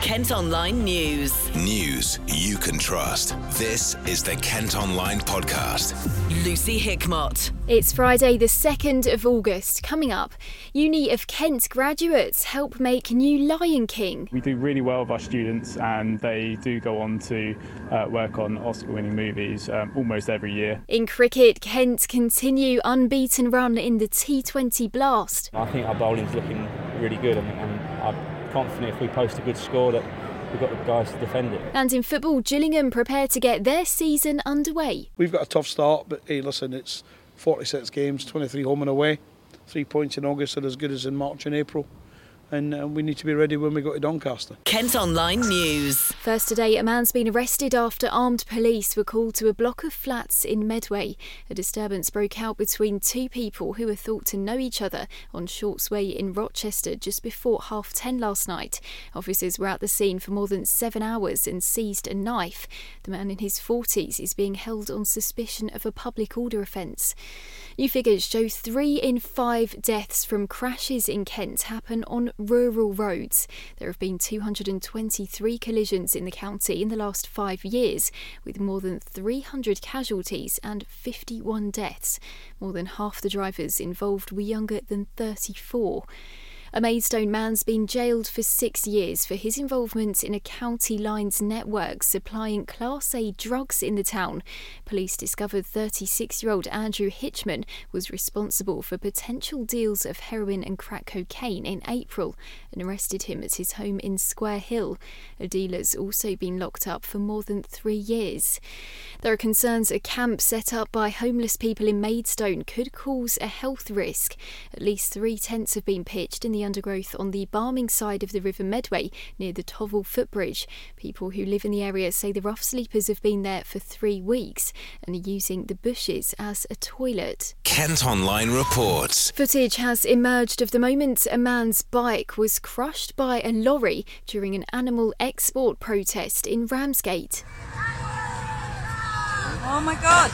Kent Online News. News you can trust. This is the Kent Online Podcast. Lucy Hickmott. It's Friday the 2nd of August. Coming up, Uni of Kent graduates help make new Lion King. We do really well with our students and they do go on to work on Oscar-winning movies almost every year. In cricket, Kent continue unbeaten run in the T20 Blast. I think our bowling's looking really good and I'm confident if we post a good score that we've got the guys to defend it. And in football, Gillingham prepare to get their season underway. We've got a tough start, but hey, listen, it's 46 games, 23 home and away. 3 points in August are as good as in March and April. And we need to be ready when we go to Doncaster. Kent Online News. First today, a man's been arrested after armed police were called to a block of flats in Medway. A disturbance broke out between two people who were thought to know each other on Shorts Way in Rochester just before 10:30 last night. Officers were at the scene for more than 7 hours and seized a knife. The man in his 40s is being held on suspicion of a public order offence. New figures show 3 in 5 deaths from crashes in Kent happen on rural roads. There have been 223 collisions in the county in the last 5 years, with more than 300 casualties and 51 deaths. More than half the drivers involved were younger than 34. A Maidstone man's been jailed for 6 years for his involvement in a county lines network supplying Class A drugs in the town. Police discovered 36-year-old Andrew Hitchman was responsible for potential deals of heroin and crack cocaine in April and arrested him at his home in Square Hill. A dealer's also been locked up for more than 3 years. There are concerns a camp set up by homeless people in Maidstone could cause a health risk. At least 3 tents have been pitched in the undergrowth on the Barming side of the River Medway near the Tovel footbridge. People who live in the area say the rough sleepers have been there for 3 weeks and are using the bushes as a toilet. Kent Online reports. Footage has emerged of the moment a man's bike was crushed by a lorry during an animal export protest in Ramsgate. Oh my God!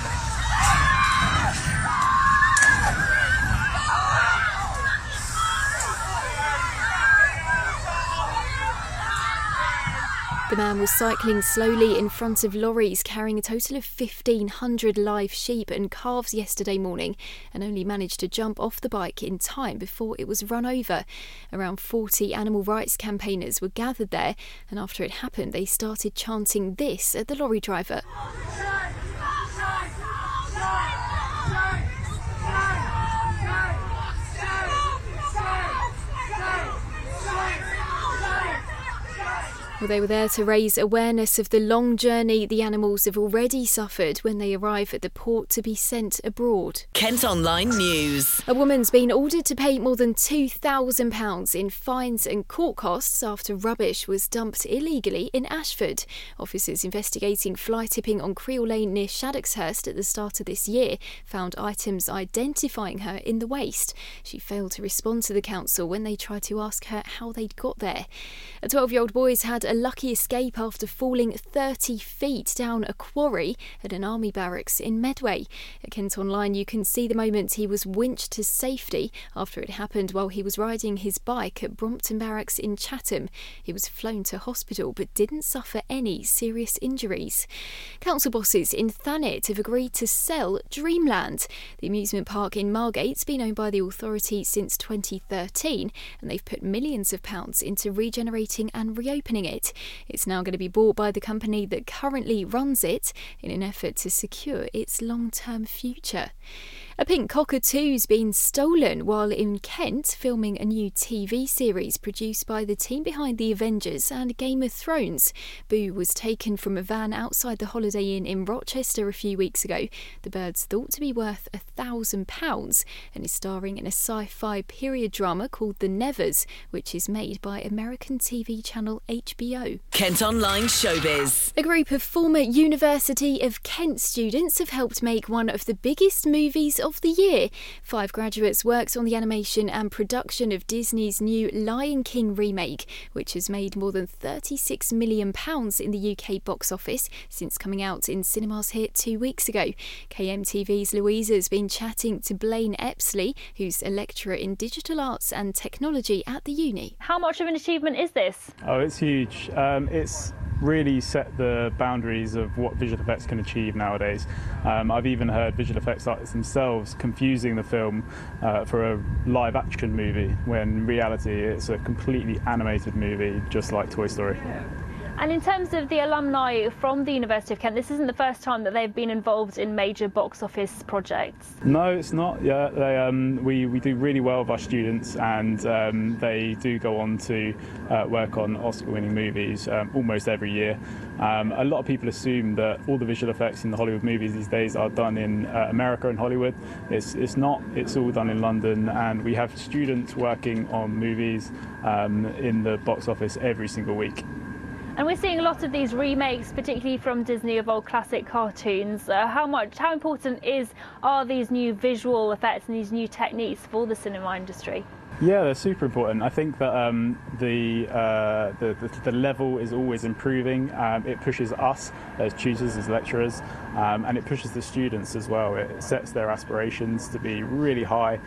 The man was cycling slowly in front of lorries carrying a total of 1,500 live sheep and calves yesterday morning and only managed to jump off the bike in time before it was run over. Around 40 animal rights campaigners were gathered there, and after it happened they started chanting this at the lorry driver. Well, they were there to raise awareness of the long journey the animals have already suffered when they arrive at the port to be sent abroad. Kent Online News. A woman's been ordered to pay more than £2,000 in fines and court costs after rubbish was dumped illegally in Ashford. Officers investigating fly tipping on Creel Lane near Shaddocks at the start of this year found items identifying her in the waste. She failed to respond to the council when they tried to ask her how they'd got there. A 12-year-old boy's had a lucky escape after falling 30 feet down a quarry at an army barracks in Medway. At Kent Online, you can see the moment he was winched to safety after it happened while he was riding his bike at Brompton Barracks in Chatham. He was flown to hospital but didn't suffer any serious injuries. Council bosses in Thanet have agreed to sell Dreamland. The amusement park in Margate's been owned by the authority since 2013 and they've put millions of pounds into regenerating and reopening it. It's now going to be bought by the company that currently runs it in an effort to secure its long-term future. A pink cockatoo's been stolen while in Kent filming a new TV series produced by the team behind The Avengers and Game of Thrones. Boo was taken from a van outside the Holiday Inn in Rochester a few weeks ago. The bird's thought to be worth £1,000 and is starring in a sci-fi period drama called The Nevers, which is made by American TV channel HBO. Kent Online Showbiz. A group of former University of Kent students have helped make one of the biggest movies of the year. 5 graduates worked on the animation and production of Disney's new Lion King remake, which has made more than £36 million in the UK box office since coming out in cinemas here 2 weeks ago. KMTV's Louisa's been chatting to Blaine Epsley, who's a lecturer in digital arts and technology at the uni. How much of an achievement is this? Oh, it's huge. It's really set the boundaries of what visual effects can achieve nowadays. I've even heard visual effects artists themselves confusing the film for a live action movie, when in reality it's a completely animated movie, just like Toy Story. And in terms of the alumni from the University of Kent, this isn't the first time that they've been involved in major box office projects. No, it's not. Yeah, we do really well with our students, and they do go on to work on Oscar-winning movies almost every year. A lot of people assume that all the visual effects in the Hollywood movies these days are done in America and Hollywood. It's not. It's all done in London, and we have students working on movies in the box office every single week. And we're seeing a lot of these remakes, particularly from Disney, of old classic cartoons. How important are these new visual effects and these new techniques for the cinema industry? Yeah, they're super important. I think that the level is always improving. It pushes us as tutors, as lecturers, and it pushes the students as well. It sets their aspirations to be really high,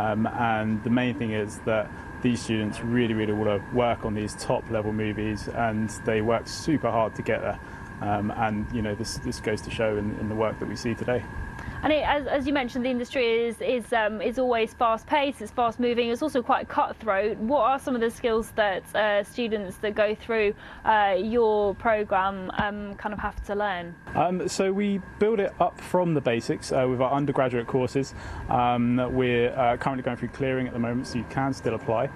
and the main thing is that these students really want to work on these top level movies, and they work super hard to get there. And you know, this goes to show in the work that we see today. And as you mentioned, the industry is always fast-paced, it's fast-moving, it's also quite cutthroat. What are some of the skills that students that go through your programme kind of have to learn? So we build it up from the basics with our undergraduate courses. We're currently going through clearing at the moment, so you can still apply.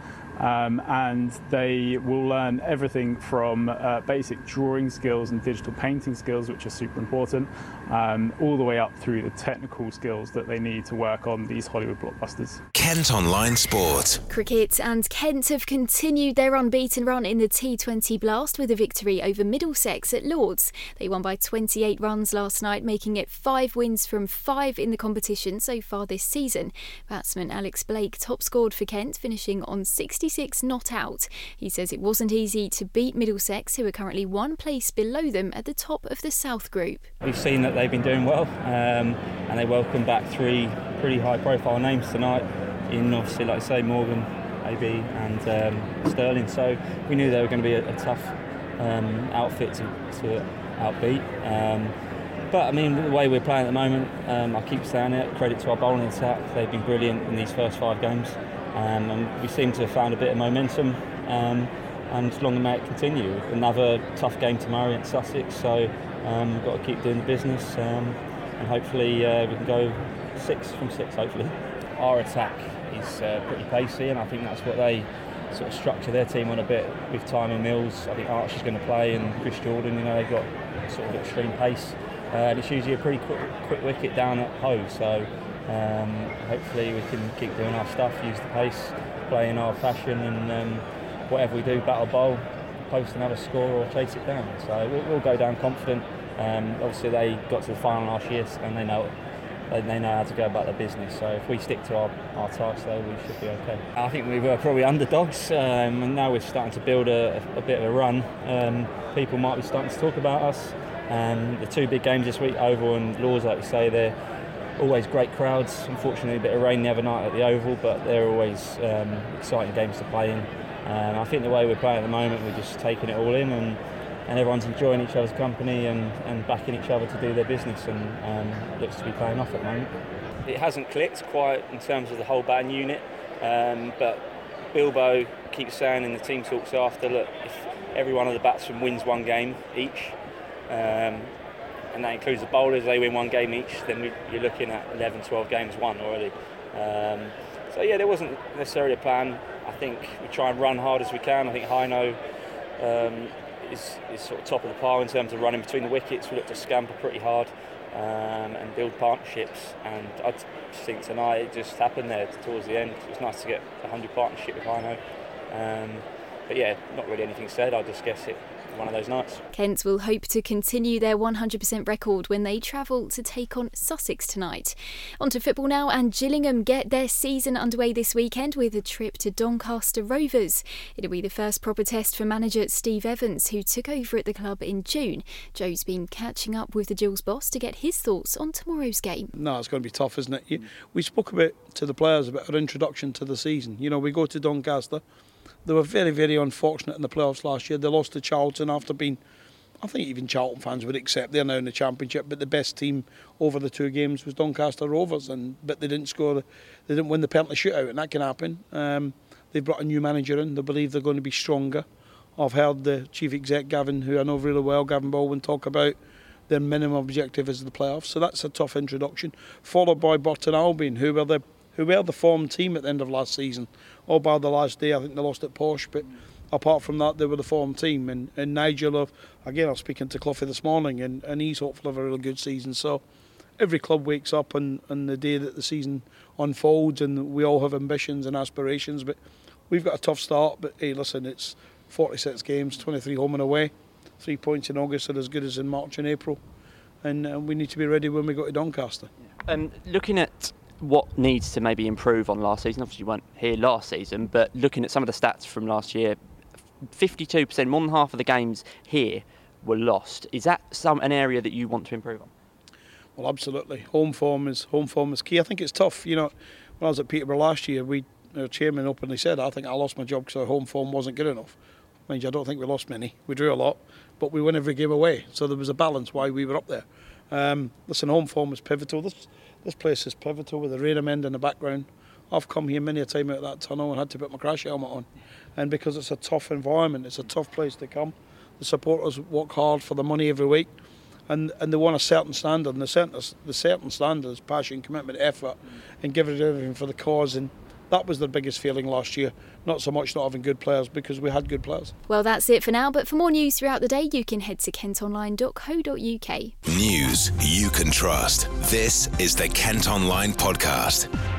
And they will learn everything from basic drawing skills and digital painting skills, which are super important, all the way up through the technical skills that they need to work on these Hollywood blockbusters. Kent Online Sport. Cricket, and Kent have continued their unbeaten run in the T20 Blast with a victory over Middlesex at Lords. They won by 28 runs last night, making it 5 wins from 5 in the competition so far this season. Batsman Alex Blake top scored for Kent, finishing on 66 not out. He says it wasn't easy to beat Middlesex, who are currently 1 place below them at the top of the South Group. We've seen that they've been doing well, and they welcome back 3 pretty high-profile names tonight, in obviously, like I say, Morgan, AB and Sterling. So we knew they were going to be a tough outfit to outbeat. But I mean, the way we're playing at the moment, I keep saying it, credit to our bowling attack. They've been brilliant in these first 5 games. And we seem to have found a bit of momentum, and long may it continue. Another tough game tomorrow against Sussex, so we've got to keep doing the business, and hopefully we can go 6 from 6, hopefully. Our attack is pretty pacey, and I think that's what they sort of structure their team on a bit with Tymon Mills. I think Archer's going to play, and Chris Jordan, you know, they've got sort of extreme pace, and it's usually a pretty quick wicket down at Hove, so hopefully we can keep doing our stuff, use the pace, play in our fashion, and whatever we do, battle bowl, post another score or chase it down. So we'll go down confident. Obviously they got to the final last year, and they know how to go about their business. So if we stick to our task, though, we should be okay. I think we were probably underdogs, and now we're starting to build a bit of a run. People might be starting to talk about us. The 2 big games this week, Oval and Lords, like you say, they're always great crowds. Unfortunately, a bit of rain the other night at the Oval, but they're always exciting games to play in. I think the way we're playing at the moment, we're just taking it all in, and everyone's enjoying each other's company and backing each other to do their business, and looks to be paying off at the moment. It hasn't clicked quite in terms of the whole batting unit, but Bilbo keeps saying in the team talks after, look, if every one of the batsmen wins 1 game each, and that includes the bowlers, they win 1 game each, then you're looking at 11, 12 games won already. So yeah, there wasn't necessarily a plan. I think we try and run hard as we can. I think Hino is sort of top of the pile in terms of running between the wickets. We look to scamper pretty hard and build partnerships, and I just think tonight it just happened there towards the end. It was nice to get a 100 partnership with Hino. But yeah, not really anything said. I just guess it one of those nights. Kent will hope to continue their 100% record when they travel to take on Sussex tonight. On to football now, and Gillingham get their season underway this weekend with a trip to Doncaster Rovers. It'll be the first proper test for manager Steve Evans, who took over at the club in June. Joe's been catching up with the Gills boss to get his thoughts on tomorrow's game. No, it's going to be tough, isn't it? We spoke a bit to the players about our introduction to the season. You know, we go to Doncaster. They were very, very unfortunate in the playoffs last year. They lost to Charlton after being, I think even Charlton fans would accept they're now in the Championship, but the best team over the two games was Doncaster Rovers, but they didn't score, they didn't win the penalty shootout, and that can happen. They've brought a new manager in. They believe they're going to be stronger. I've heard the chief exec, Gavin, who I know really well, Gavin Baldwin, talk about their minimum objective is the playoffs. So that's a tough introduction. Followed by Burton Albion, who were the form team at the end of last season. All by the last day, I think they lost at Posh, but apart from that, they were the form team. And Nigel, again, I was speaking to Cloughie this morning, and he's hopeful of a really good season. So every club wakes up on the day that the season unfolds, and we all have ambitions and aspirations, but we've got a tough start. But hey, listen, it's 46 games, 23 home and away. 3 points in August are as good as in March and April. And we need to be ready when we go to Doncaster. Looking at what needs to maybe improve on last season, obviously you weren't here last season, but looking at some of the stats from last year, 52%, more than half of the games here were lost. Is that an area that you want to improve on? Well, absolutely. Home form is key. I think it's tough. You know, when I was at Peterborough last year, our chairman openly said, I think I lost my job because our home form wasn't good enough. Mind you, I don't think we lost many. We drew a lot, but we won every game away. So there was a balance why we were up there. Listen, home form is pivotal. This place is pivotal with the Rainham end in the background. I've come here many a time out of that tunnel and had to put my crash helmet on. And because it's a tough environment, it's a tough place to come. The supporters work hard for the money every week, and they want a certain standard. And the certain standard is passion, commitment, effort, and giving everything for the cause. And that was the biggest feeling last year. Not so much not having good players, because we had good players. Well, that's it for now, but for more news throughout the day, you can head to kentonline.co.uk. News you can trust. This is the Kent Online Podcast.